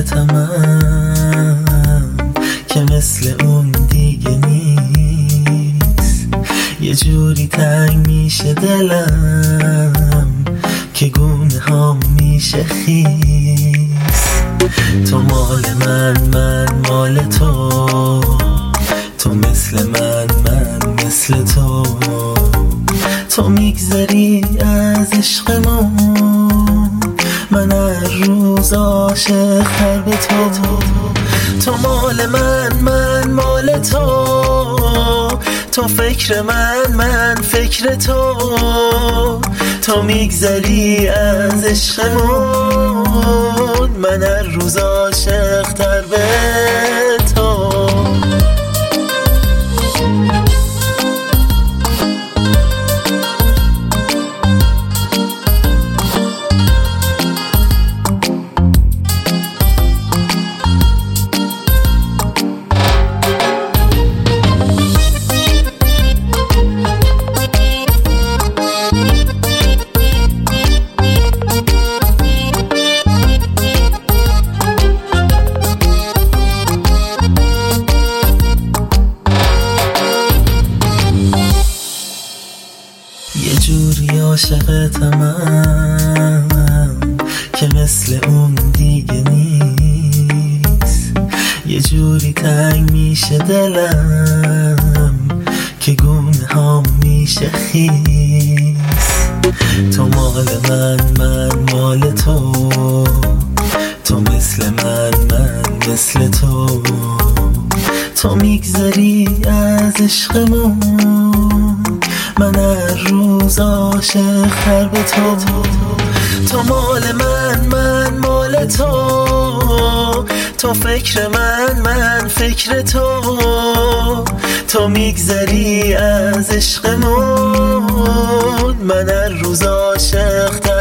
عاشقتمم که مثل اون دیگه نیست. یه جوری تنگ میشه دلم که گونه ها میشه خیس. تو مال من مال تو مثل من مثل تو میگذری از عشقمون، من هر روز عاشق‌تر به تو مال من مال تو فکر من فکر تو میگذری از عشقمون، من هر روز عاشق‌تر به تو. یه جوری عاشقتمم که مثل اون دیگه نیست. یه جوری تنگ میشه دلم که گونه ها میشه خیس. تو مال من مال تو مثل من مثل تو میگذری از عشقمون، من هر روز عاشق‌تر به تو مال من مال تو فکر من فکر تو میگذری از عشقمون، من هر روز عاشق‌تر